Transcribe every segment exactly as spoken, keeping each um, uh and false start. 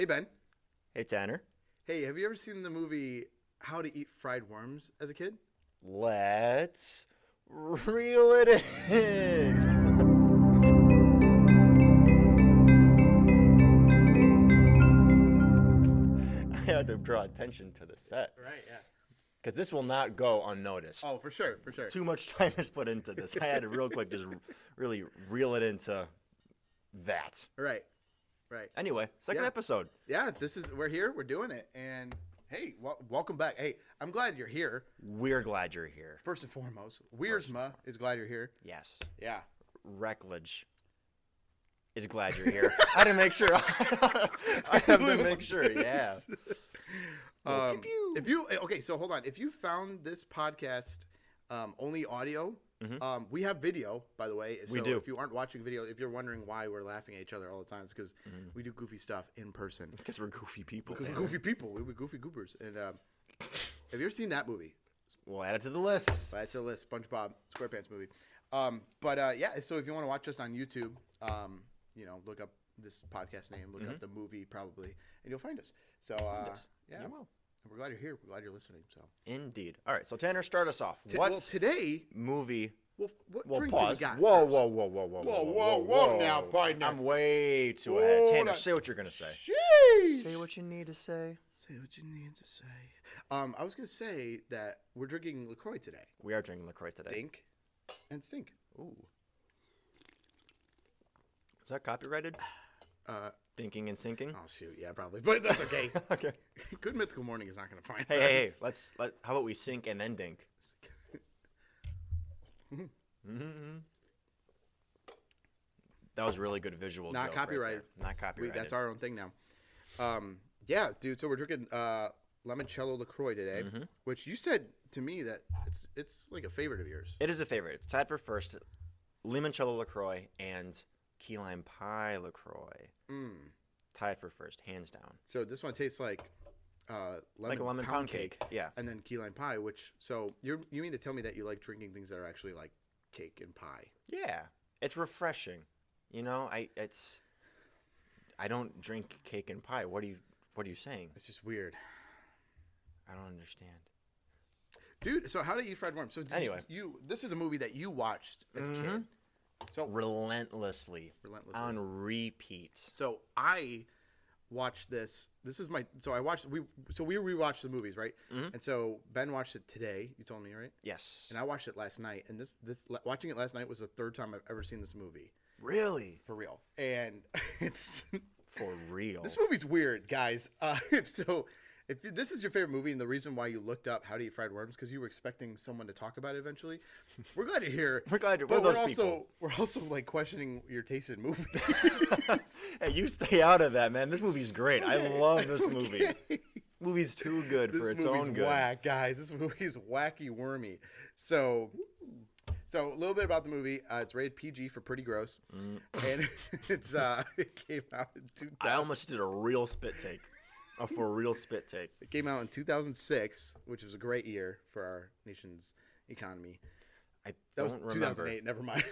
Hey, Ben. Hey, Tanner. Hey, have you ever seen the movie How to Eat Fried Worms as a kid? Let's reel it in. I had to draw attention to the set Right, yeah. because this will not go unnoticed. Oh, for sure, for sure. Too much time is put into this. I had to real quick just really reel it into that. Right, right. Anyway, second Yeah. episode. Yeah, this is, we're here, we're doing it. And hey, w- welcome back. Hey, I'm glad you're here. We're glad you're here. First and foremost, Weersma is glad you're here. Yes. Yeah. Reckledge is glad you're here. I had to make sure. I have to make sure. Yeah. Um, if you okay, so hold on. If you found this podcast um, only audio, Mhm. um, we have video, by the way. So We do. If you aren't watching video, if you're wondering why we're laughing at each other all the time, it's because we do goofy stuff in person. Because we're goofy people. Because we're Tanner. goofy people. We're goofy goobers. And um, have you ever seen that movie? We'll add it to the list. That's the list. SpongeBob SquarePants movie. Um, but uh, yeah, so if you want to watch us on YouTube, um, you know, look up this podcast name, look up the movie probably, and you'll find us. So uh, Yes, yeah, you will. we're glad you're here. We're glad you're listening. So Indeed. All right, so Tanner, start us off. T- What well, today, movie? well, what Well, drink pause. do we got? Whoa, first? whoa, whoa, whoa, whoa, Whoa, whoa, whoa now, partner. I'm way too ahead. Hold Tanner, on. say what you're gonna say. Sheesh. Say what you need to say. Say what you need to say. Um, I was gonna say that we're drinking LaCroix today. We are drinking LaCroix today. Dink and stink. Ooh. Is that copyrighted? Uh, Dinking and sinking. oh shoot, yeah, probably, but that's okay. Okay. Good Mythical Morning is not gonna find Hey, us. hey, hey. Let's. Let. How about we sink and then dink? Mm-hmm. That was really good visual. Not joke right copyrighted. there. Not We, copyrighted. that's our own thing now. Um, yeah, dude. So we're drinking uh, limoncello Lacroix today, Mhm. which you said to me that it's it's like a favorite of yours. It is a favorite. It's tied for first. Limoncello LaCroix and Key Lime Pie LaCroix. Mm. Tied for first, hands down. So this one tastes like uh, lemon, Like a lemon pound cake. Yeah. and then key lime pie. Which so you you mean to tell me that you like drinking things that are actually like cake and pie? Yeah. It's refreshing. You know, I it's I don't drink cake and pie. What are you what are you saying? It's just weird, I don't understand. dude. So how to eat fried worms? So did Anyway. you, you this is a movie that you watched as a kid. Mhm. So Relentlessly. relentlessly. On repeat. So I watched this. This is my. So I watched. We so we rewatched the movies, right? Mhm. And so Ben watched it today. You told me, right? Yes. And I watched it last night. And this this watching it last night was the third time I've ever seen this movie Really? for real. And it's For real. this movie's weird, guys. Uh, so if this is your favorite movie and the reason why you looked up How to Eat Fried Worms because you were expecting someone to talk about it eventually, we're glad you're here. We're glad you're But we're we're those also people. we're also like questioning your taste in movies. Hey, you stay out of that, man. This movie's great. I Okay, love this movie. okay. Movie's too good This for its movie's own good. whack, guys. This movie's wacky, wormy. So, so a little bit about the movie. Uh, it's rated P G for pretty gross, and it's uh, it came out in two I thousand. almost did a real spit take. A for real spit take. It came out in two thousand six, which was a great year for our nation's economy. I That was don't two remember. thousand eight. Never mind.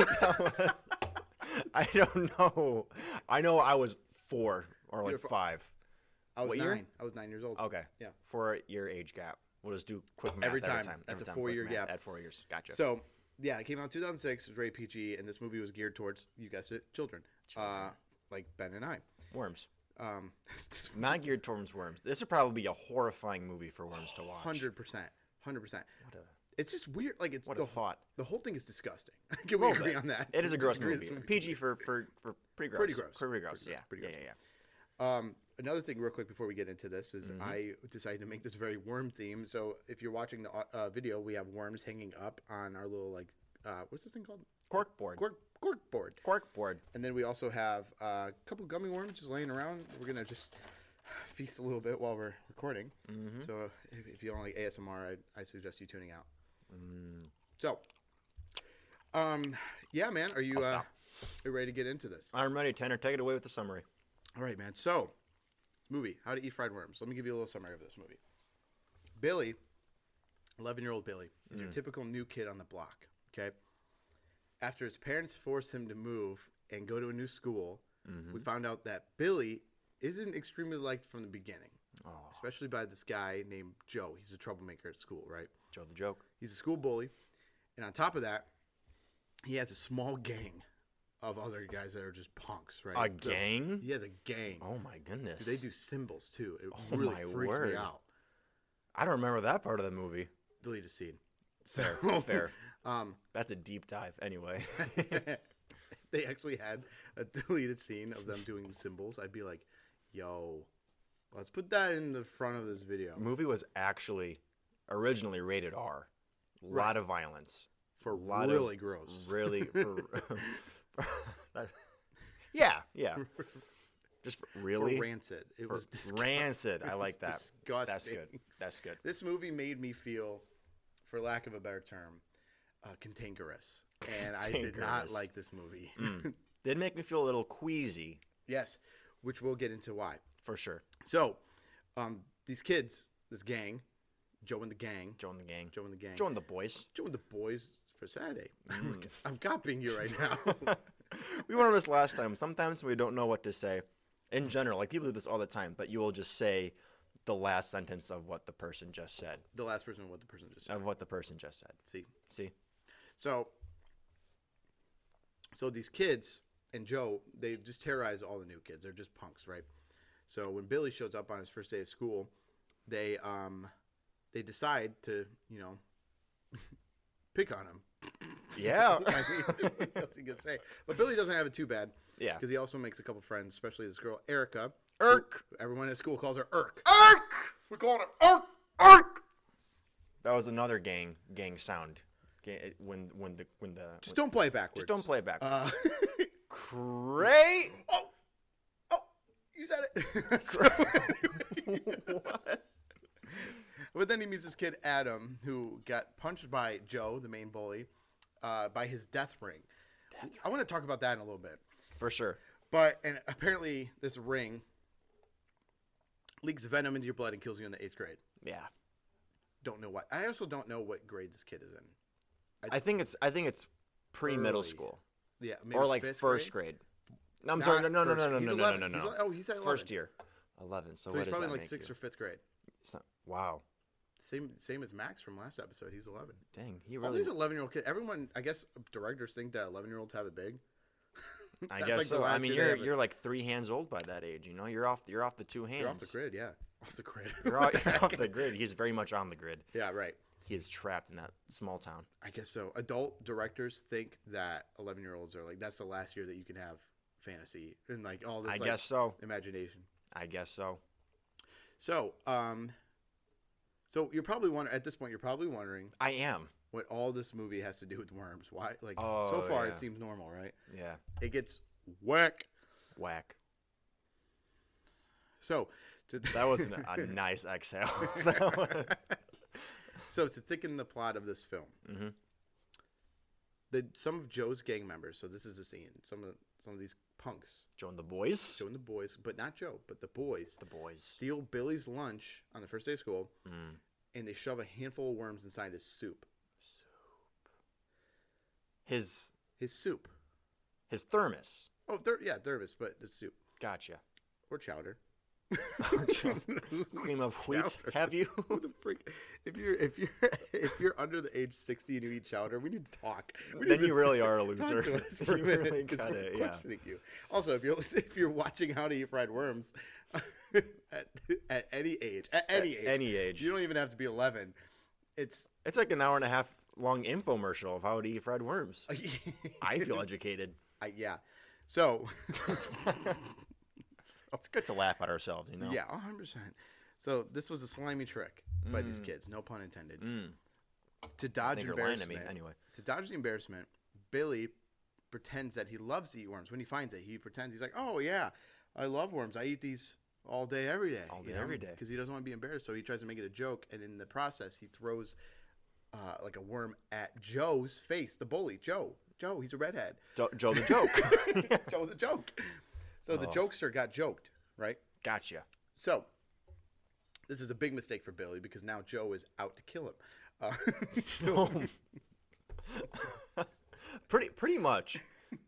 I don't know. I know I was four or like You're fo- five. I was What nine. year? I was nine years old. Okay. Yeah. For your age gap. We'll just do quick math Every every time. time. That's Every a time, four-year quick math. gap. At four years. Gotcha. So, yeah, it came out in two thousand six. It was rated P G, and this movie was geared towards, you guessed it, children. Uh, like Ben and I. Worms. Um, this Not geared towards worms. This would probably be a horrifying movie for worms to watch. Hundred percent, hundred percent. What a It's just weird. Like it's what the a thought. the whole thing is disgusting. Can we Little agree bit. on that? It is a Just gross agree movie. this movie's P G for, for, for pretty gross. Pretty gross. Pretty gross. Pretty Yeah. gross. Pretty yeah. gross. Yeah. Yeah. Um, another thing, real quick, before we get into this, is Mm-hmm. I decided to make this very worm theme. So if you're watching the uh, video, we have worms hanging up on our little like uh, what's this thing called? Cork board. Cork cork board. Cork board. And then we also have uh, a couple gummy worms just laying around. We're gonna just feast a little bit while we're recording. Mm-hmm. So if, if you don't like A S M R, I, I suggest you tuning out. Mm. So, um, yeah, man, are you I'll uh, stop. are you ready to get into this? I'm ready, Tanner. Take it away with the summary. All right, man. So, movie, How to Eat Fried Worms. Let me give you a little summary of this movie. Billy, eleven-year-old Billy, is your typical new kid on the block. Okay. After his parents forced him to move and go to a new school, we found out that Billy isn't extremely liked from the beginning, Oh, especially by this guy named Joe. He's a troublemaker at school, right? Joe the Joke. He's a school bully. And on top of that, he has a small gang of other guys that are just punks, right? A So gang? he has a gang. Oh my goodness. Dude, they do symbols too. It Oh really my freaked word. me out. I don't remember that part of the movie. Deleted scene. Fair, So, fair. Um, That's a deep dive. Anyway. they actually had a deleted scene of them doing the symbols. I'd be like, yo, let's put that in the front of this video. Movie was actually originally rated R. A lot Right. of violence. For a lot really of gross. Really. For, yeah, yeah. Just for, really. For rancid. It For was disgusting. rancid. I It like was that. disgusting. That's good. That's good. This movie made me feel, for lack of a better term, uh, cantankerous. And I did not Cantankerous. like this movie. Mm. Did make me feel a little queasy, Yes, which we'll get into why. for sure. So, um, these kids, this gang, Joe and the gang, Joe and the gang. Joe and the gang, Joe and the boys. Joe and the boys for Saturday. Mm. I'm copying you right now. We went over this last time. Sometimes we don't know what to say. In general, like people do this all the time, but you will just say the last sentence of what the person just said. The last person, what the person just said. Of what the person just said. See, See? so, so these kids and Joe, they just terrorize all the new kids. They're just punks, right? So when Billy shows up on his first day of school, they um, they decide to, you know, pick on him. Yeah. I mean, what's he gonna say? But Billy doesn't have it too bad Yeah. because he also makes a couple friends, especially this girl Erica. Irk. who Everyone at school calls her Irk. Irk. We're calling her Irk. Irk. That was another gang gang sound. Ga- When when the when the Just when, don't play it backwards. just don't play it back. Uh, Cray. oh, oh, you said it. So- What? But then he meets this kid Adam, who got punched by Joe, the main bully, uh, by his death ring. Death I want to talk about that in a little bit. For sure. But and apparently this ring leaks venom into your blood and kills you in the eighth grade. Yeah. Don't know why. I also don't know what grade this kid is in. I think it's I think it's pre-middle Early. school Yeah, maybe or like fifth first grade. grade. No, I'm Not sorry. No, no, no, first- no, no, he's no, no, eleven. no, no, He's no. ele- oh, he's at eleven. First year. eleven. So, So what he's does probably that like make sixth you? or fifth grade. It's not, wow. Same same as Max from last episode. He's eleven. Dang. He All really. these eleven-year-old kids. Everyone, I guess, directors think that eleven-year-olds have it big. I That's guess like the so. I last mean, year they you're have it. you're like three hands old by that age. You know, you're off. You're off the two hands. You're off the grid, yeah. Off the grid. You're What off, the you're off heck? the grid. He's very much on the grid. Yeah, right. He is trapped in that small town. I guess so. Adult directors think that eleven-year-olds are like, that's the last year that you can have fantasy and like all this I like, guess so. imagination. I guess so. So, um, so you're probably wondering, at this point, you're probably wondering I am. what all this movie has to do with worms. Why? Like, Oh, so far yeah. it seems normal, right? Yeah. It gets whack. Whack. So, to That was an, a nice exhale. That was- so to thicken the plot of this film, Mhm. the some of Joe's gang members. So this is the scene. Some of some of these punks, Joe and the boys. Joe and the boys, but not Joe, but the boys, The boys. steal Billy's lunch on the first day of school, Mm. and they shove a handful of worms inside his soup. His His soup. his thermos. Oh, thir- yeah, thermos, but it's soup Gotcha. or chowder. Cream of wheat. Chowder. Have you? Who the freak? If you're if you're if you're under the age sixty and you eat chowder, we need to talk. We Then need you to really talk- are a talk loser. to us for a You minute really because gotta- we're yeah. questioning you. Also, if you're if you're watching How to Eat Fried Worms at, at any age, at any At age, any age. you don't even have to be eleven. It's It's like an hour and a half long infomercial of how to eat fried worms. I feel educated. I, yeah. So It's good to laugh at ourselves, you know? yeah, one hundred percent. So this was a slimy trick by these kids, no pun intended. Mm. To I dodge think you're lying to embarrassment. me. Anyway. To dodge the embarrassment, Billy pretends that he loves to eat worms. When he finds it, he pretends he's like, "Oh yeah, I love worms. I eat these all day, every day, All day, every day. Because he doesn't want to be embarrassed, so he tries to make it a joke, and in the process, he throws uh, like a worm at Joe's face. The bully, Joe. Joe, he's a redhead. Jo- Joe the joke. Joe the joke. So the Oh. jokester got joked, right? Gotcha. So this is a big mistake for Billy because now Joe is out to kill him. Uh, so, pretty pretty much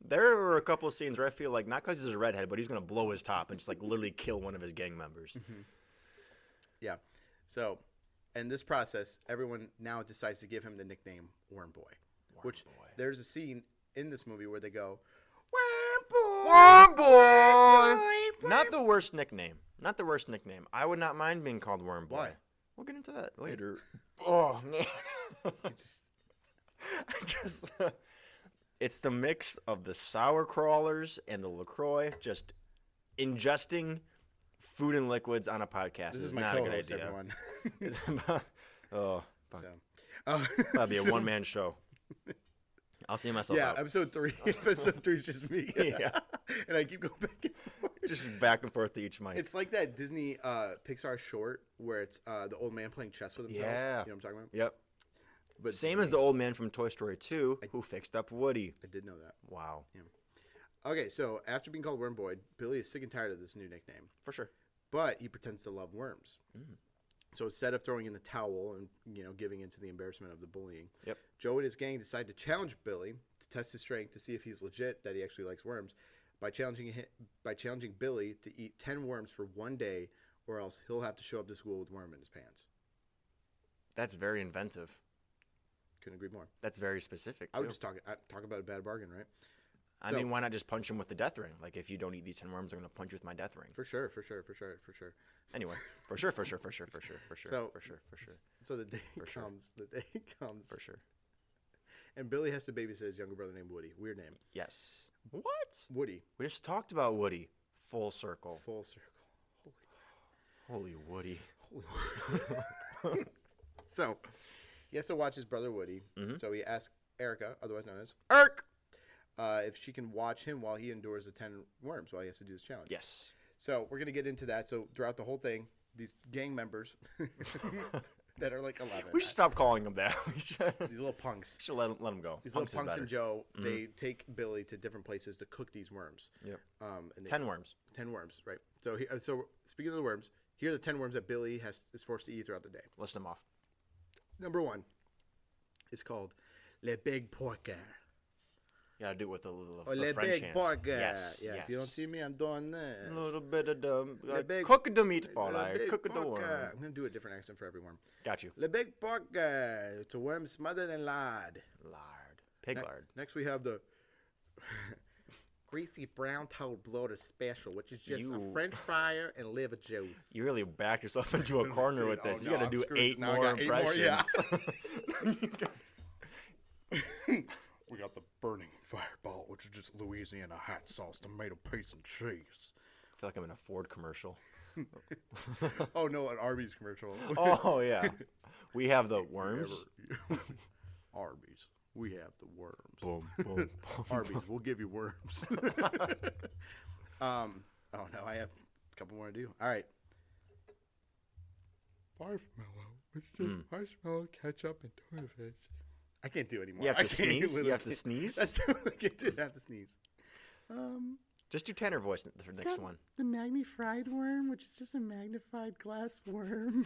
There were a couple of scenes where I feel like, not because he's a redhead, but he's going to blow his top and just like literally kill one of his gang members. Yeah. So, in this process, everyone now decides to give him the nickname Worm Boy. Worm which Boy. there's a scene in this movie where they go, Worm Boy! Worm Boy! Boy, Worm Not the worst nickname. Not the worst nickname. I would not mind being called Worm Boy. Why? We'll get into that later. Oh, man. Just- I just... It's the mix of the sour crawlers and the LaCroix just ingesting food and liquids on a podcast. This is is my not a good co-host, idea. everyone. It's about, oh, fuck. So, uh, That'd be a so- one-man show. I'll see myself Yeah, out. episode three. Episode three is just me. Yeah. And I keep going back and forth. Just back and forth to each mic. It's like that Disney uh, Pixar short where it's uh, the old man playing chess with himself. Yeah. You know what I'm talking about? Yep. But Same as the old man from Toy Story two who fixed up Woody. I did know that. Wow. Okay, so after being called Worm Boy, Billy is sick and tired of this new nickname, For sure. but he pretends to love worms. Mm. So instead of throwing in the towel and you know giving into the embarrassment of the bullying, Yep. Joe and his gang decide to challenge Billy to test his strength to see if he's legit that he actually likes worms by challenging hi- by challenging Billy to eat ten worms for one day, or else he'll have to show up to school with worm in his pants. That's very inventive. Couldn't agree more. That's very specific, too. I would just talk I, talk about a bad bargain, right? I so- mean, why not just punch him with the death ring? Like, if you don't eat these ten worms, I'm going to punch you with my death ring. For sure, for sure, for sure, for sure. Anyway, for sure, for sure, for sure, for sure, for sure, So- for sure, for sure, So the day For sure. comes, the day comes, for sure. and Billy has to babysit his younger brother named Woody. Weird name. Yes. What? Woody. We just talked about Woody. Full circle. Full circle. Holy Woody. Holy So, he has to watch his brother Woody. Mhm. So he asks Erica, otherwise known as, Erk! uh, if she can watch him while he endures the ten worms while he has to do his challenge. Yes. So we're gonna get into that. So throughout the whole thing, these gang members that are like eleven, We should stop calling them that. We should, these little punks, should let, let them go. these Punks is little punks better. and Joe, Mhm. they take Billy to different places to cook these worms. Yep. Um, and they, Ten worms. ten worms, right? So, he, uh, so speaking of the worms, here are the ten worms that Billy has is forced to eat throughout the day. List them off. Number one is called Le Big Porker. You gotta do it with a little Or the Le French Big hands. Porker. Yes. Yeah, yes. if you don't see me, I'm doing this. A little bit of the Le uh, big- cook the meatball. Le I Big cook the Porker. worm. I'm going to do a different accent for every worm. Got you. Le Big Porker. It's a worm smothered in lard. Lard. Pig Ne- lard. Next, we have the greasy brown toad bloater special, which is just You- a French fryer and liver juice. You really back yourself into a corner Dude, with this. oh you no, gotta I'm do screwed. eight Now I more got eight more, impressions. yeah. We got the burning fireball, which is just Louisiana hot sauce, tomato paste, and cheese. I feel like I'm in a Ford commercial. Oh no, an Arby's commercial. Oh yeah. We have the worms. Ever- Arby's. We have the worms. Boom, boom, boom. Arby's, we'll give you worms. um. Oh no, I have a couple more to do. All right. Marshmallow. It's just Mm. marshmallow, ketchup, and tomato fish. I can't do anymore. You have I to can't sneeze. You literally have to can't. sneeze. That's all I can do. I have to sneeze. Um. Just do tenor voice for the next got one. The Magni fried worm, which is just a magnified glass worm.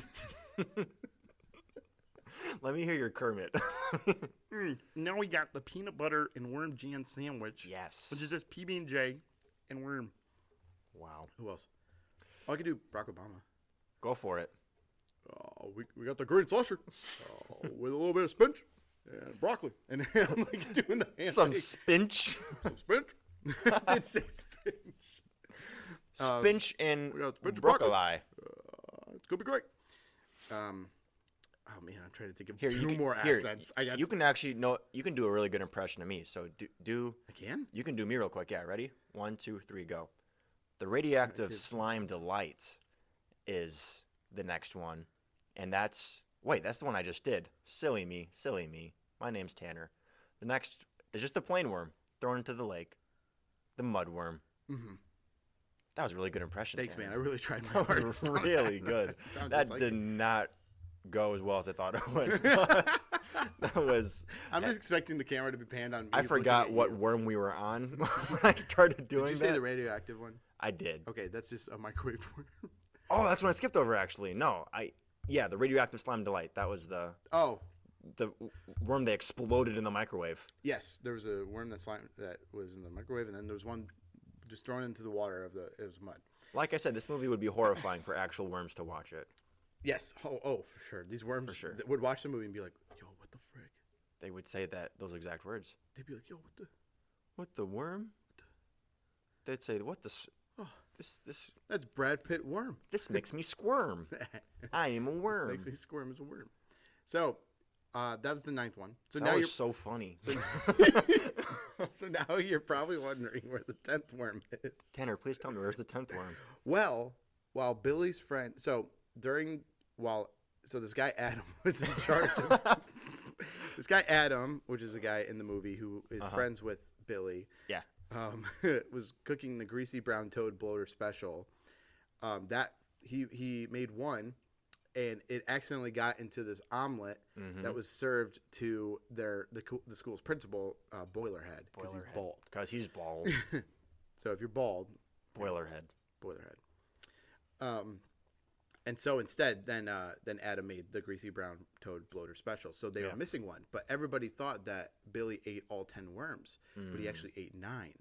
Let me hear your Kermit. Mm, now we got the peanut butter and worm jam sandwich, Yes. which is just P B and J and worm. Wow. Who else? Oh, I could do Barack Obama. Go for it. Oh, we, we got the green sausage uh, with a little bit of spinach and broccoli, and I'm like doing the hand Some like, spinach. some spinach. I did say spinach. Um, Spinach and we got spinach and broccoli. broccoli. Uh, it's gonna be great. Um, oh man, I'm trying to think of Here, two you can, more here, accents. I got you can actually no. You can do a really good impression of me. So do do I can. you can do me real quick. Yeah, ready? One, two, three, go. The radioactive did- slime delight is the next one, and that's wait, that's the one I just did. Silly me, silly me. My name's Tanner. The next is just a plain worm thrown into the lake, the mudworm. Mm-hmm. That was a really good impression. Thanks, man. I Tanner. really tried my That hardest. was on really good. Sounded That just like did you. not go as well as I thought it would. That was. I'm just expecting the camera to be panned on me. I looking forgot at what you. worm we were on when I started doing Did you say that. the radioactive one? I did. Okay, that's just a microwave worm. Oh, that's when I skipped over. Actually, no, I yeah, the radioactive slime delight. That was the Oh, the worm that exploded in the microwave. Yes, there was a worm that slime that was in the microwave, and then there was one just thrown into the water of the it was mud. Like I said, this movie would be horrifying for actual worms to watch it. Yes. Oh, oh, for sure. These worms For sure. that would watch the movie and be like, "Yo, what the frick?" They would say that those exact words. They'd be like, "Yo, what the?" What the worm? They'd say, "What the? s- Oh, This this that's Brad Pitt worm. this makes me squirm. I am a This worm." makes me squirm as a worm. So, uh, that was the ninth one. So That now was you're so funny. so, so now you're probably wondering where the tenth worm is. Tanner, please tell me, where's the tenth worm? Well, while Billy's friend, so during while so this guy Adam was in charge of this guy Adam, which is a guy in the movie who is Uh-huh. friends with Billy. Yeah. Um, was cooking the greasy brown toad bloater special. Um, that he he made one, and it accidentally got into this omelet Mhm. that was served to their the, co- the school's principal, uh, Boilerhead, because he's Boilerhead. bald. Because he's bald. So if you're bald, Boilerhead. Boilerhead. Um, and so instead, then uh, then Adam made the greasy brown toad bloater special. So they Yeah. were missing one, but everybody thought that Billy ate all ten worms, but he Mm. actually ate nine.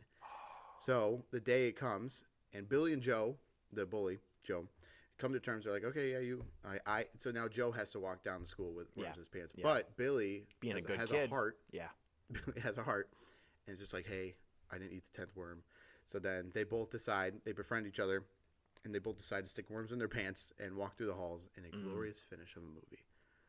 So the day it comes, and Billy and Joe, the bully Joe, come to terms. They're like, okay, yeah, you, I, I. So now Joe has to walk down the school with worms Yeah. in his pants, Yeah. but Billy Being a has, good has kid. a heart. Yeah. Billy has a heart, and it's just like, hey, I didn't eat the tenth worm. So then they both decide, they befriend each other, and they both decide to stick worms in their pants and walk through the halls in a Mm. glorious finish of a movie.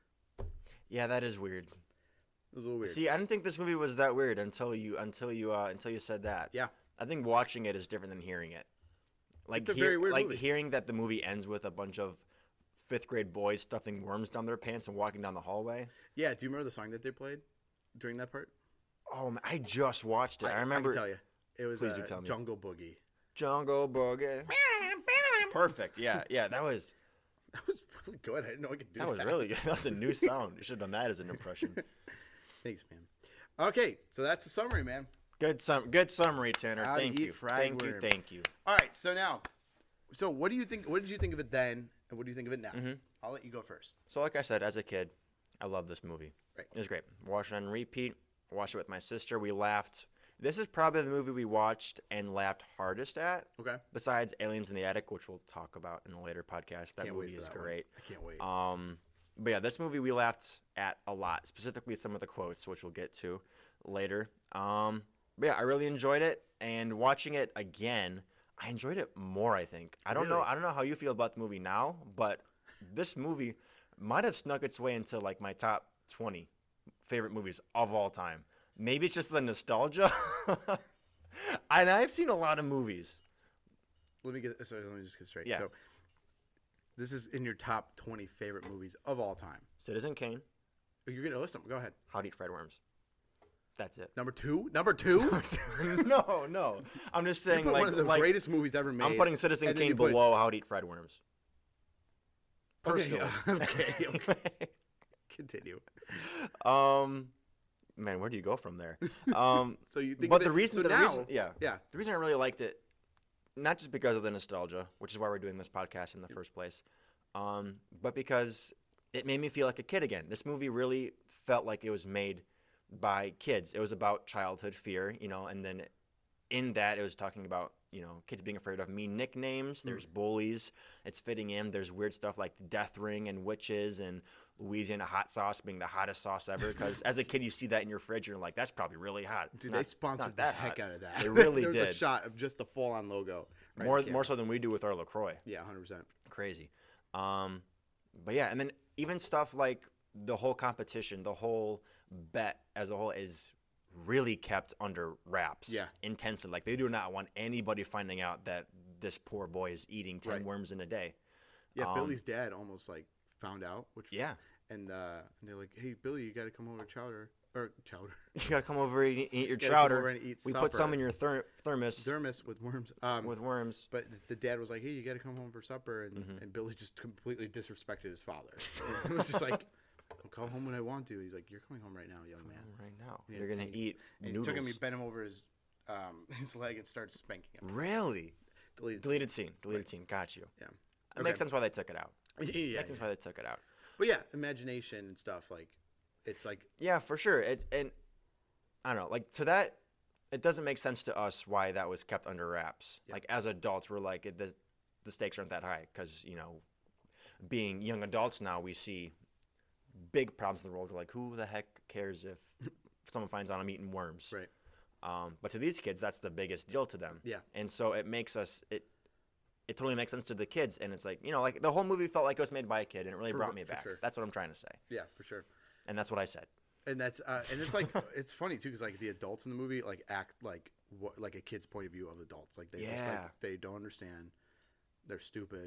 Yeah, that is weird. It was a little weird. See, I didn't think this movie was that weird until you until you uh, until you said that. Yeah. I think watching it is different than hearing it. Like It's a hear- very weird like movie. hearing that the movie ends with a bunch of fifth grade boys stuffing worms down their pants and walking down the hallway. Yeah, do you remember the song that they played during that part? Oh, man, I just watched it. I, remember. I can tell you. It was Please uh, do tell me. Jungle Boogie. Jungle Boogie. Perfect. Yeah, yeah. That was That was really good. I didn't know I could do that. that was really good. That was a new sound. You should have done that as an impression. Thanks, man. Okay, so that's the summary, man. Good sum. Good summary, Tanner. How to Thank eat you. fried Thank you. worm. Thank you. All right, so now, so what do you think? What did you think of it then, and what do you think of it now? Mhm. I'll let you go first. So, like I said, as a kid, I love this movie. Right. It was great. Watched it on repeat. Watched it with my sister. We laughed. This is probably the movie we watched and laughed hardest at, Okay. besides Aliens in the Attic, which we'll talk about in a later podcast. That Can't wait movie for is that one. great. I can't wait. Um, but yeah, this movie we laughed at a lot, specifically some of the quotes, which we'll get to later. Um, but yeah, I really enjoyed it, and watching it again, I enjoyed it more. I think. I don't know. Really? I don't know how you feel about the movie now, but this movie might have snuck its way into like my top twenty favorite movies of all time. Maybe it's just the nostalgia. And I've seen a lot of movies. Let me get. Sorry, let me just get straight. Yeah. So, this is in your top twenty favorite movies of all time. Citizen Kane, You're gonna list them. Go ahead. How to Eat Fried Worms. That's it. Number two. Number two. no, no. I'm just You saying, put like, one of the like greatest movies ever made. I'm putting Citizen and then you Kane put- below How to Eat Fried Worms. Okay, Personally. okay, okay. Continue. um, man, where do you go from there? Um, So you think? but of the it- reason, so the now, reason, yeah, yeah. the reason I really liked it, not just because of the nostalgia, which is why we're doing this podcast in the first place, um, but because it made me feel like a kid again. This movie really felt like it was made by kids. It was about childhood fear, you know, and then in that it was talking about, you know, kids being afraid of mean nicknames. There's bullies. It's fitting in. There's weird stuff like the Death Ring and witches and Louisiana hot sauce being the hottest sauce ever. Because as a kid, you see that in your fridge, and you're like, that's probably really hot. It's Dude, not, they it's sponsored not the that heck hot. out of that. They really there was a did. shot of just the full-on logo. Right more on camera. more so than we do with our LaCroix. Yeah, hundred percent. Crazy. Um, but yeah, and then even stuff like the whole competition, the whole bet as a whole is really kept under wraps. Yeah. Intensely. Like they do not want anybody finding out that this poor boy is eating ten Right. worms in a day. Yeah, Um, Billy's dad almost like found out, which Yeah. and uh, and they're like, "Hey, Billy, you got to come over to chowder or chowder You gotta come over and eat, eat your Gotta come chowder. over and eat we put some supper. in your ther- thermos dermis with worms." Um, with worms. but the dad was like, "Hey, you got to come home for supper," and, Mhm. and Billy just completely disrespected his father. It was just like, "I'll come home when I want to." He's like, "You're coming home right now, young man." Right now, Yeah, you're gonna and- eat And he noodles. took him, he bent him over his um, his leg and started spanking him. Really? Deleted. Deleted scene. Deleted scene. Got you. Yeah. It Okay. makes sense why they took it out. yeah, yeah, Makes sense why they took it out. But yeah, imagination and stuff like it's like Yeah, for sure. It's and I don't know, like to that, it doesn't make sense to us why that was kept under wraps. Yeah. Like as adults, we're like it, the the stakes aren't that high because you know, being young adults now, we see big problems in the world. We're like, who the heck cares if someone finds out I'm eating worms? right. Um, but to these kids, that's the biggest deal to them. Yeah. And so it makes us it. It totally makes sense to the kids, and it's like you know, like the whole movie felt like it was made by a kid, and it really For- brought me for back. sure. That's what I'm trying to say, Yeah, for sure. and that's what I said. And that's uh, and it's like it's funny too because like the adults in the movie like act like what like a kid's point of view of adults. Like they just Yeah. like they don't understand. They're stupid.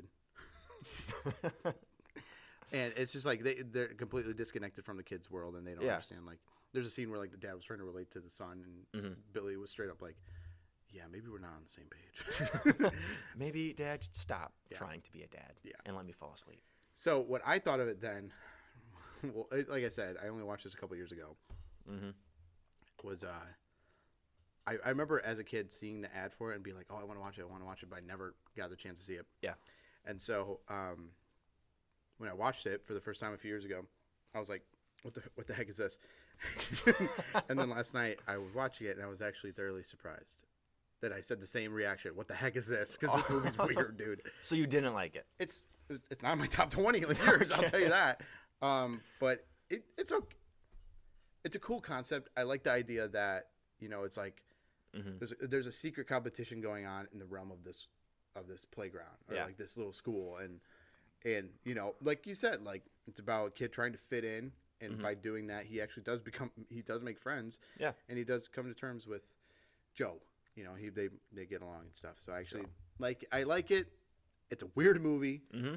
And it's just like they they're completely disconnected from the kids' world and they don't Yeah. understand. Like there's a scene where like the dad was trying to relate to the son and Mhm. Billy was straight up like, yeah, maybe we're not on the same page. Maybe, Dad, stop Yeah. trying to be a dad, Yeah. and let me fall asleep. So what I thought of it then, well, it- like I said, I only watched this a couple years ago. Mm-hmm. Was uh, I, I remember as a kid seeing the ad for it and being like, oh, I want to watch it, I want to watch it, but I never got the chance to see it. Yeah. And so um, when I watched it for the first time a few years ago, I was like, what the what the heck is this? And then last night I was watching it and I was actually thoroughly surprised that I said the same reaction. What the heck is this? Because this movie's weird, dude. So you didn't like it? It's it was, it's not in my top twenty of years, I'll tell you that. Um, but it, it's okay. It's a cool concept. I like the idea that you know it's like Mhm. there's a, there's a secret competition going on in the realm of this of this playground or Yeah. like this little school and and you know like you said like it's about a kid trying to fit in and Mhm. by doing that he actually does become he does make friends. Yeah. And he does come to terms with Joe. You know he they they get along and stuff. So I actually Joe. like I like it. It's a weird movie. Mm-hmm.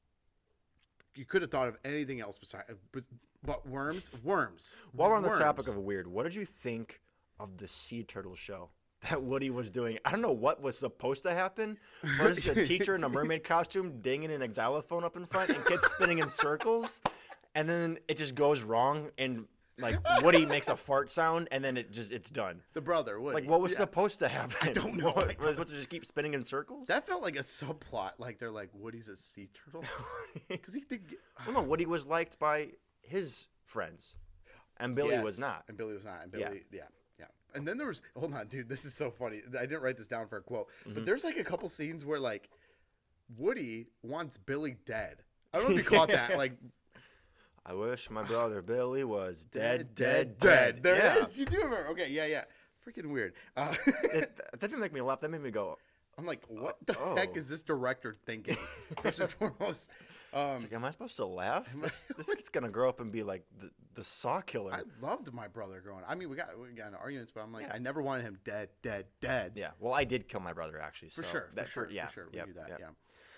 You could have thought of anything else besides, but, but worms, worms. While we're on the worms. topic of weird, what did you think of the sea turtle show that Woody was doing? I don't know what was supposed to happen. Was a teacher in a mermaid costume dinging an xylophone up in front and kids spinning in circles, and then it just goes wrong and like Woody makes a fart sound and then it just it's done. the brother, Woody. Like what was Yeah. supposed to happen? I don't know. What, I don't was supposed to just keep spinning in circles? That felt like a subplot. Like they're like, Woody's a sea turtle because he did. Well, no, Woody was liked by his friends, and Billy Yes, was not. and Billy was not, and Yeah. Billy, yeah. yeah, And then there was, hold on, dude, this is so funny. I didn't write this down for a quote, Mm-hmm. but there's like a couple scenes where like Woody wants Billy dead. I don't know if you caught that. Like I wish my brother Billy was dead, dead, dead, dead. There yeah. it is. You do remember? Okay, yeah, yeah. Freaking weird. Uh, It, that didn't make me laugh. That made me go, I'm like, what the Oh. heck is this director thinking? First and foremost, um, like, am I supposed to laugh? This, this kid's gonna grow up and be like the, the Saw killer. I loved my brother growing. I mean, we got we got into arguments, but I'm like, Yeah. I never wanted him dead, dead, dead. yeah. Well, I did kill my brother actually. for so sure, that, for sure, yeah, for sure. We yep, do that. yep. Yeah.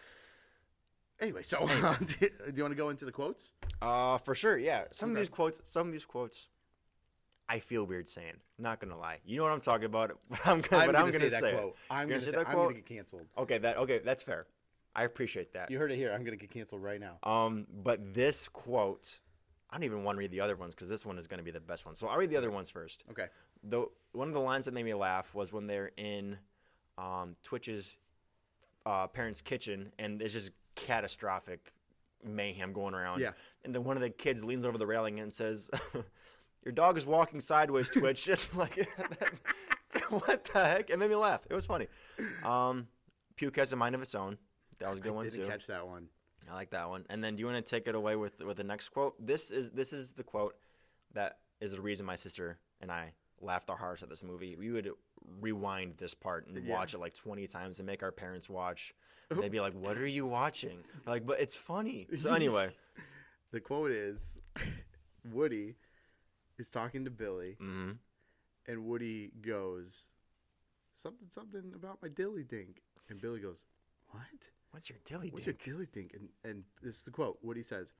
Anyway, so uh, do, you, do you want to go into the quotes? Uh, for sure. Yeah. Some of Okay. these quotes. Some of these quotes. I feel weird saying. Not gonna lie. You know what I'm talking about. But I'm gonna. but I'm gonna say that say it. quote. I'm You're gonna, gonna say say that I'm quote? gonna get canceled. Okay. That. Okay. That's fair. I appreciate that. You heard it here. I'm gonna get canceled right now. Um, but this quote, I don't even want to read the other ones because this one is going to be the best one. So I'll read the other ones first. Okay. The one of the lines that made me laugh was when they're in um, Twitch's uh, parents' kitchen and there's just catastrophic mayhem going around. Yeah. And then one of the kids leans over the railing and says, "Your dog is walking sideways, Twitch." It's like, what the heck? It made me laugh. It was funny. Um, Puke has a mind of its own. That was a good I one didn't too. catch that one. I like that one. And then, do you want to take it away with with the next quote? This is this is the quote that is the reason my sister and I laughed our hearts at this movie. We would rewind this part and Yeah. watch it like twenty times and make our parents watch. And they'd be like, "What are you watching?" Like, but it's funny. So anyway, The quote is, Woody is talking to Billy, hmm and Woody goes, something something about my dilly dink, and Billy goes, what? what's your dilly What's dink? your dilly dink? And and this is the quote. Woody says,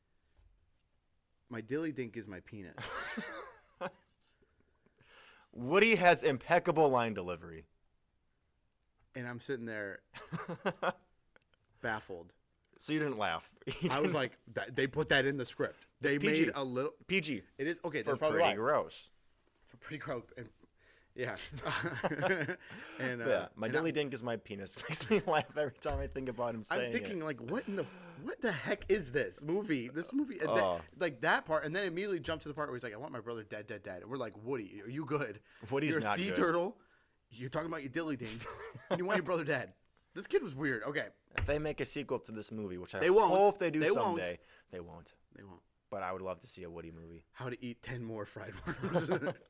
"My dilly dink is my penis." Woody has impeccable line delivery. And I'm sitting there baffled. So you didn't laugh. You I was didn't- like, that, they put that in the script. They P G. made a little. P G It is okay. for That's probably pretty why. gross. For pretty gross. And Yeah. and uh, yeah, my and dilly I'm, dink is my penis. Makes me laugh every time I think about him saying I'm thinking it. like, what in the what the heck is this movie? This movie, and Oh. that, like that part, and then immediately jump to the part where he's like, "I want my brother dead, dead, dead," and we're like, "Woody, are you good? Woody's You're a not sea good. turtle. You're talking about your dilly dink, and you want your brother dead." This kid was weird. Okay, If they make a sequel to this movie, which I They won't. hope they do They won't. someday, they won't. they won't. But I would love to see a Woody movie. How to eat ten more fried worms.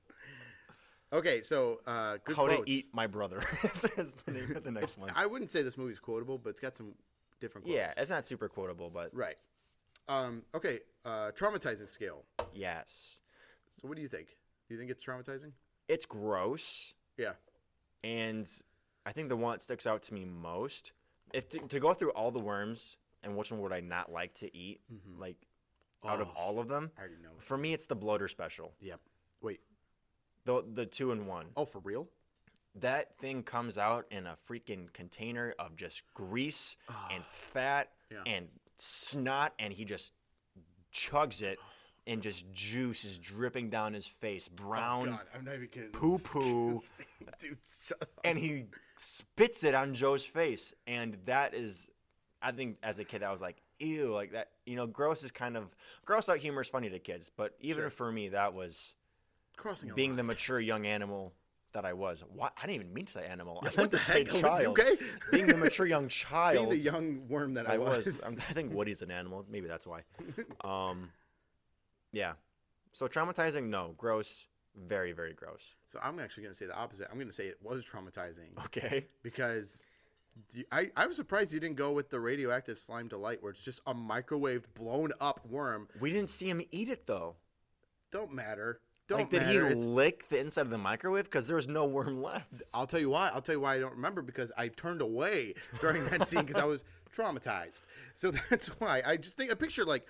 Okay, so uh, good How quotes. to Eat My Brother is the name of the next one. I wouldn't say this movie's quotable, but it's got some different quotes. Yeah, it's not super quotable, but Right. Um, okay, uh, traumatizing scale. yes. So what do you think? Do you think it's traumatizing? It's gross, Yeah. and I think the one that sticks out to me most, if to, to go through all the worms and which one would I not like to eat, like out of Oh. all of them, I already know. for me it's the bloater special, Yep. Wait. the the two in one. Oh, for real? That thing comes out in a freaking container of just grease and fat Yeah. and snot, and he just chugs it, and just juice is dripping down his face, brown, Oh, God, I'm not even kidding. poo poo, Dude, shut up. and he spits it on Joe's face, and that is, I think as a kid I was like, ew, like that. You know, gross is kind of gross out humor is funny to kids, but even Sure. for me that was Crossing a being the line. mature young animal that I was. What? I didn't even mean to say animal. I What meant the to say heck? Are you child. okay? Being the mature young child. Being the young worm that I, I was. was. I'm- I think Woody's an animal. Maybe that's why. Um, yeah. So traumatizing? No. Gross. Very, very gross. So I'm actually going to say the opposite. I'm going to say it was traumatizing Okay. because the- I, I was surprised you didn't go with the radioactive slime delight where it's just a microwaved, blown up worm. We didn't see him eat it though. Don't matter. Don't Like, did matter. he It's- lick the inside of the microwave? Because there was no worm left. I'll tell you why. I'll tell you why I don't remember because I turned away during that scene because I was traumatized. So that's why I just think I picture like,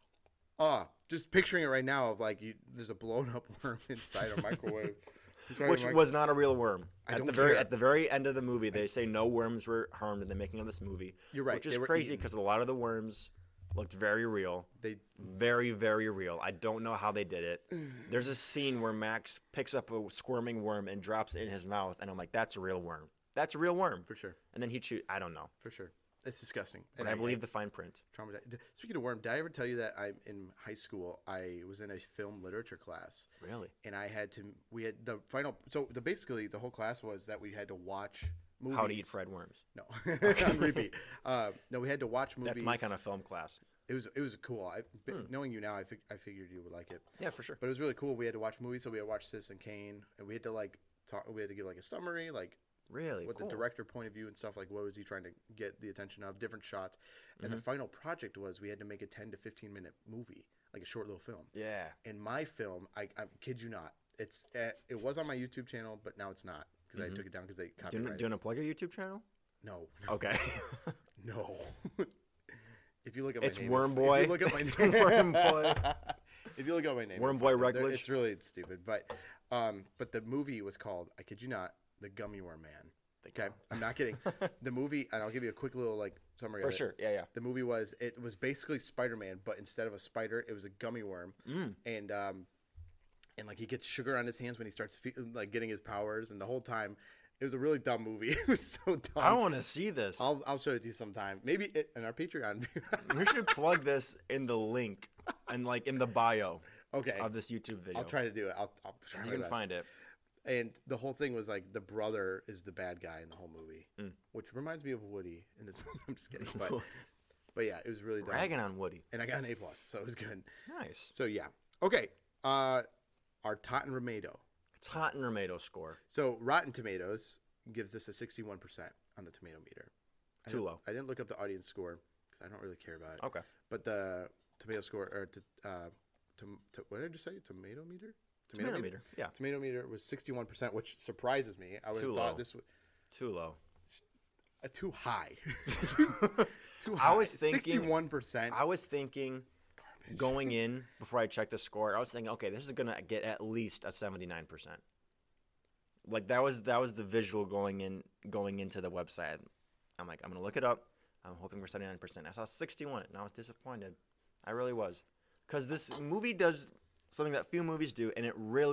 ah, just picturing it right now of like you, there's a blown up worm inside a microwave, Inside a Which mic- was not a real worm. I at don't the very care. at the very end of the movie, they say no worms were harmed in the making of this movie. You're right, Which is they were crazy eaten. because a lot of the worms looked very real. they Very, very real. I don't know how they did it. There's a scene where Max picks up a squirming worm and drops it in his mouth, and I'm like, that's a real worm. That's a real worm. for sure, And then he chew. I don't know. for sure. It's disgusting. But I believe the fine print. traumatized. D- Speaking of worm, did I ever tell you that I in high school I was in a film literature class Really? and I had to we had the final so the basically the whole class was that we had to watch movies. How to eat fried worms. No, on repeat. Uh, no, we had to watch movies. That's my kind of film class. It was it was cool. I, b- Knowing you now, I, fig- I figured you would like it. Yeah, for sure. But it was really cool. We had to watch movies, so we had to watch Citizen Kane, and we had to like talk. We had to give like a summary, like Really? what cool. the director point of view and stuff. Like what was he trying to get the attention of? Different shots. And Mm-hmm. the final project was we had to make a ten to fifteen minute movie, like a short little film. Yeah. And my film, I, I kid you not, it's uh, it was on my YouTube channel, but now it's not because I took it down because they Do you, copyrighted. do you want to plug your YouTube channel? No, Okay. no. If you look at my It's name, Worm if Boy. you look at my It's name, Worm Boy. if you look at my name, Worm you'll Boy find it. There- Rugledge? It's really stupid, but um, but the movie was called, I kid you not, The Gummy Worm Man. Okay, I'm not kidding. The movie, and I'll give you a quick little like summary. For of it. sure. Yeah, yeah. The movie was it was basically Spider-Man, but instead of a spider, it was a gummy worm, Mm. and um, and like he gets sugar on his hands when he starts fe- like getting his powers, and the whole time it was a really dumb movie. It was so dumb. I want to see this. I'll I'll show it to you sometime. Maybe it, in our Patreon. We should plug this in the link and like in the bio Okay, of this YouTube video. I'll try to do it. I'll, I'll try You my can best. find it. And the whole thing was like the brother is the bad guy in the whole movie, Mm. which reminds me of Woody in this movie. I'm just kidding, but but yeah, it was really dumb. Bragging on Woody. And I got an A plus, so it was good. Nice. So yeah, okay. Uh, our Totten Tomato. It's hot and tomato score. So Rotten Tomatoes gives this a sixty-one percent on the tomato meter. I Too didn't- low. I didn't look up the audience score because I don't really care about it. Okay. But the tomato score or to, uh, to, to, what did I just say? Tomato meter. Tomato meter. Yeah. Tomato meter was sixty-one percent, which surprises me. I would Too have thought low. this was Too low. uh, too high. too, too I high. was thinking- sixty-one percent. I was thinking going in before I checked the score, I was thinking, okay, this is gonna get at least a seventy-nine percent. Like that was that was the visual going in going into the website. I'm like, I'm gonna look it up. I'm hoping for seventy-nine percent. I saw sixty-one, and I was disappointed. I really was, because this movie does something that few movies do, and it really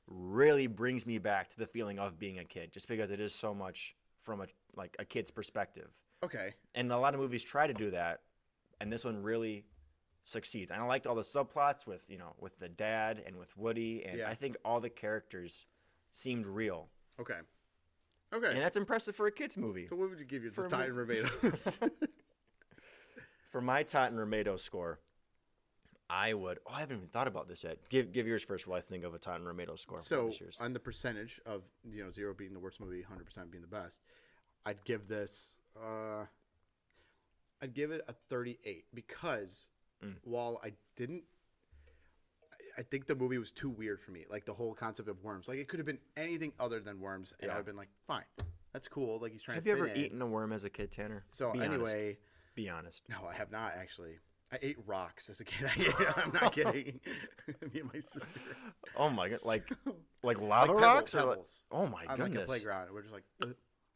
really brings me back to the feeling of being a kid, just because it is so much from a like a kid's perspective. Okay. And a lot of movies try to do that, and this one really succeeds. And I liked all the subplots with you know with the dad and with Woody, and Yeah. I think all the characters seemed real, Okay. Okay. and that's impressive for a kids movie. So what would you give your For Titan me- Tomatoes? For my Totten Romato score, I would. Oh, I haven't even thought about this yet. Give give yours first while I think of a Totten Romato score. What So was yours? on the percentage of you know zero being the worst movie, one hundred percent being the best, I'd give this. Uh, I'd give it a thirty-eight because Mm. while I didn't, I- I think the movie was too weird for me. Like the whole concept of worms. Like it could have been anything other than worms, and I Yeah. would have been like, fine, that's cool. Like he's trying Have to. you fit ever in. eaten a worm as a kid, Tanner? So Be honest. anyway, Be honest. no, I have not actually. I ate rocks as a kid. I, I'm not kidding. Me and my sister. Oh my god! Like So- like lava like rocks? pebble- or like- pebbles. oh my on goodness! like a playground. We're just like, uh,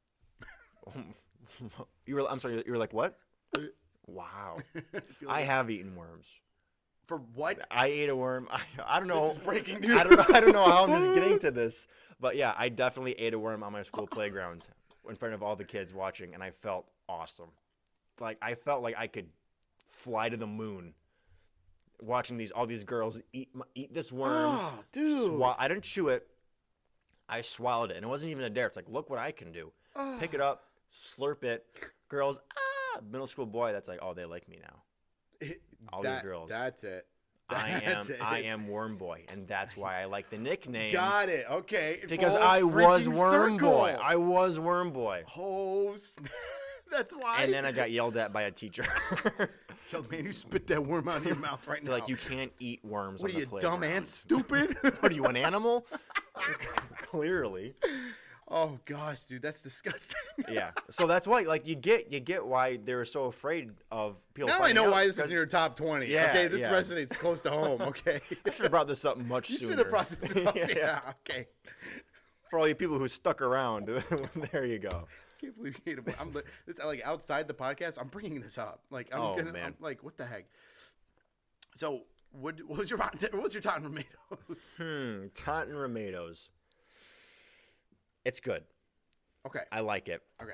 you were. I'm sorry. You were like what? Wow. feel I like- have eaten worms. for what? I ate a worm. I, I don't know. This is breaking I don't know. I don't know how I'm just news. getting to this, but yeah, I definitely ate a worm on my school playground in front of all the kids watching, and I felt awesome. Like I felt like I could fly to the moon, watching these all these girls eat my, eat this worm. Oh, dude. Swa- I didn't chew it. I swallowed it, and it wasn't even a dare. It's like, look what I can do. Oh. Pick it up, slurp it. Girls, ah, middle school boy. That's like, oh, they like me now. It- all these that- girls. That's it. I am That's it. I am Worm Boy, and that's why I like the nickname. Got it. Okay. because Full I was freaking Worm circle. Boy. I was Worm Boy. Oh, snap. That's why. And then I got yelled at by a teacher. Young man, you spit that worm out of your mouth right now. They're like, you can't eat worms What on are you, the dumb playground. and stupid? What are you, an animal? Clearly. Oh gosh, dude, that's disgusting. Yeah. So that's why, like, you get you get why they were so afraid of people. Now I finding know out, why this is 'cause in your top twenty. Yeah, okay, this yeah. resonates close to home. Okay. I should have brought this up much You sooner. should have brought this up. yeah, yeah, yeah. Okay. For all you people who stuck around, there you go. Can't believe you hate him. I'm li- this, like outside the podcast. I'm bringing this up. Like I'm Oh, gonna. man. I'm like, what the heck? So, what, what was your rotten- what was your Totten Tomatoes? Hmm. Totten Tomatoes. It's good. Okay. I like it. Okay.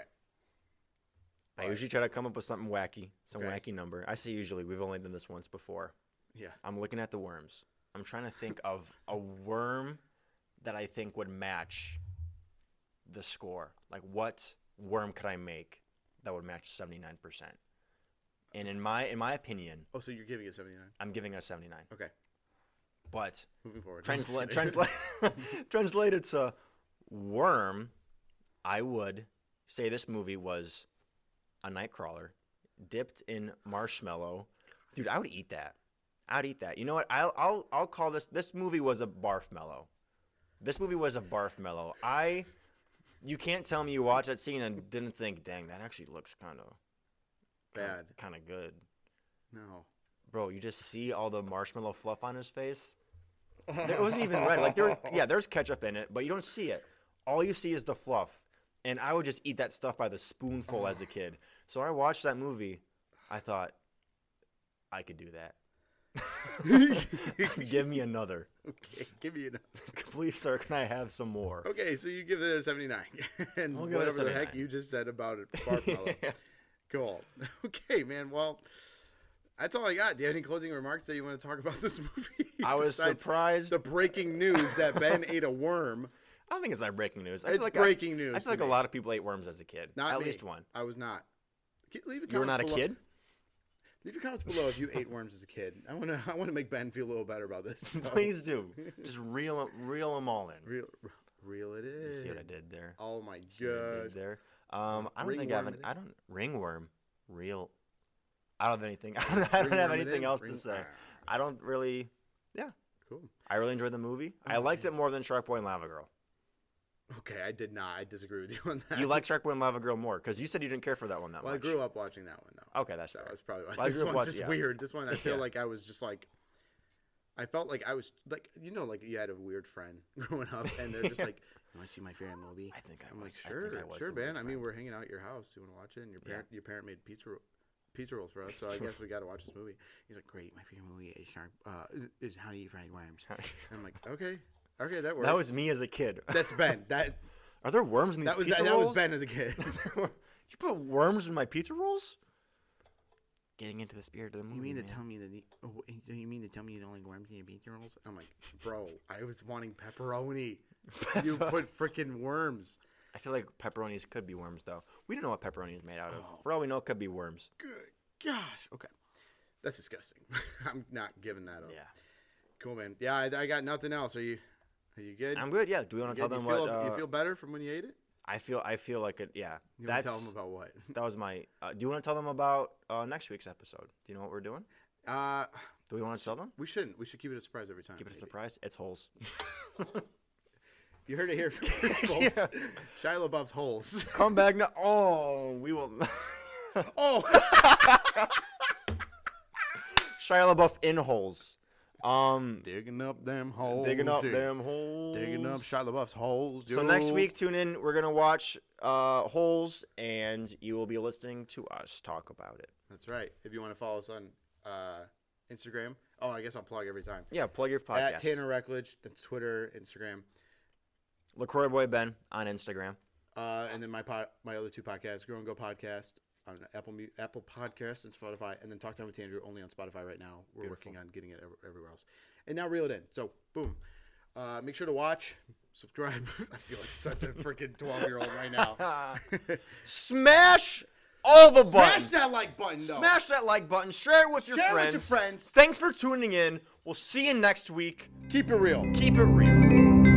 I Right. usually try to come up with something wacky, some Okay. wacky number. I say usually. We've only done this once before. Yeah. I'm looking at the worms. I'm trying to think of a worm that I think would match the score. Like, what worm could I make that would match seventy-nine percent? And in my in my opinion, Oh, so you're giving it seventy-nine. I'm giving it a seventy-nine. Okay. But Moving forward. Transla- transla- translated to worm, I would say this movie was a Nightcrawler dipped in marshmallow. Dude, I would eat that. I'd eat that. You know what? I'll I'll I'll call this. This movie was a barf mellow. This movie was a barf mellow. I, you can't tell me you watched that scene and didn't think, dang, that actually looks kind of Bad. kind of good, No. bro. You just see all the marshmallow fluff on his face. There, it wasn't even red. Like there, yeah, there's ketchup in it, but you don't see it. All you see is the fluff. And I would just eat that stuff by the spoonful as a kid. So I watched that movie. I thought, I could do that. Give me another. Okay. Give me another. Please, sir, can I have some more? Okay, so you give it a seventy-nine, and I'll give it a whatever the heck seventy-nine. you just said about it, Marshmallow. Cool. Okay, man. Well, that's all I got. Do you have any closing remarks that you want to talk about this movie? I was Besides surprised. The breaking news that Ben ate a worm. I don't think it's like breaking news. I It's feel like breaking I, news I feel like to a me. lot of people ate worms as a kid. Not At me. least one. I was not. Ke- Leave your You were not a comments below- kid? Leave your comments below if you ate worms as a kid. I want to. I want to make Ben feel a little better about this. so. Please do. Just reel, reel them all in. Real, real it You is. see what I did there? Oh my See what I did god. there. Um, I don't think I have. Ringworm An, it I don't ringworm. Real. I don't have anything. I don't, I don't have Ringworm it anything in. else Ring- to say. Ah, I don't really. Cool. I really enjoyed the movie. I Oh, liked it more than Shark Boy and Lava Girl. Okay, I did not. I disagree with you on that. You like Shark Boy and Lava Girl more because you said you didn't care for that one that Well, I much. grew up watching that one though. Okay, that's So fair. that's probably why. Well, I This grew up one's watch- just yeah. weird. This one, I feel Yeah. like I was just like, I felt like I was like, you know, like you had a weird friend growing up, and they're just like, "You want to see my favorite movie?" I think I I'm like, was. I "Sure, think I was sure, the man. weird I mean, friend. we're hanging out at your house. You want to watch it?" And your Yeah. parent, your parent made pizza, ro- pizza rolls for us, so I Pizza guess we got to watch this movie. He's like, "Great, my favorite movie is Shark, uh, is How to Eat Fried Worms." And I'm like, "Okay, Okay, that works. That was me as a kid. That's Ben. That Are there worms in these that was pizza that, rolls? was Ben as a kid. You put worms in my pizza rolls? Getting into the spirit of the movie. You mean to man. tell me that? Oh, you mean to tell me you don't like worms in your pizza rolls? I'm like, bro, I was wanting pepperoni. You put freaking worms. I feel like pepperonis could be worms, though. We don't know what pepperoni is made out of. Oh. For all we know, it could be worms. Good gosh. Okay, that's disgusting. I'm not giving that up. Yeah. Cool, man. Yeah, I, I got nothing else. Are you? Are you good? I'm good. Yeah. Do we You want to tell good? them you feel, what? Uh, you feel better from when you ate it? I feel. I feel like it. Yeah. You want That's. to tell them about what? That was my. Uh, do you want to tell them about uh, next week's episode? Do you know what we're doing? Uh, Do we want to tell them? we shouldn't. We should keep it a surprise every time. Keep it a maybe. surprise. It's holes. You heard it here first, folks. Yeah. Shia LaBeouf's holes. Come back now. Oh, we will. Oh. Shia LaBeouf in holes. Um, Digging up them holes. digging up dude. them holes. Digging up Shia LaBeouf's holes. So next dude. week, tune in. We're gonna watch uh, Holes, and you will be listening to us talk about it. That's right. If you want to follow us on uh, Instagram. Oh, I guess I'll plug every time. Yeah, plug your podcast. At Tanner Reckledge. That's Twitter, Instagram. LaCroix Boy Ben on Instagram. Uh, and then my pod, my other two podcasts, Grow and Go Podcast on Apple Mu- Apple Podcasts and Spotify, and then Talk Time with Andrew only on Spotify right now. We're Beautiful. working on getting it ev- everywhere else. And now Reel It In. So, boom. Uh, make sure to watch, subscribe. I feel like such a freaking twelve-year-old right now. Smash all the Smash buttons. that like button, though. Smash that like button. Share it with your Share it with friends. your friends. Thanks for tuning in. We'll see you next week. Keep it real. Keep it real.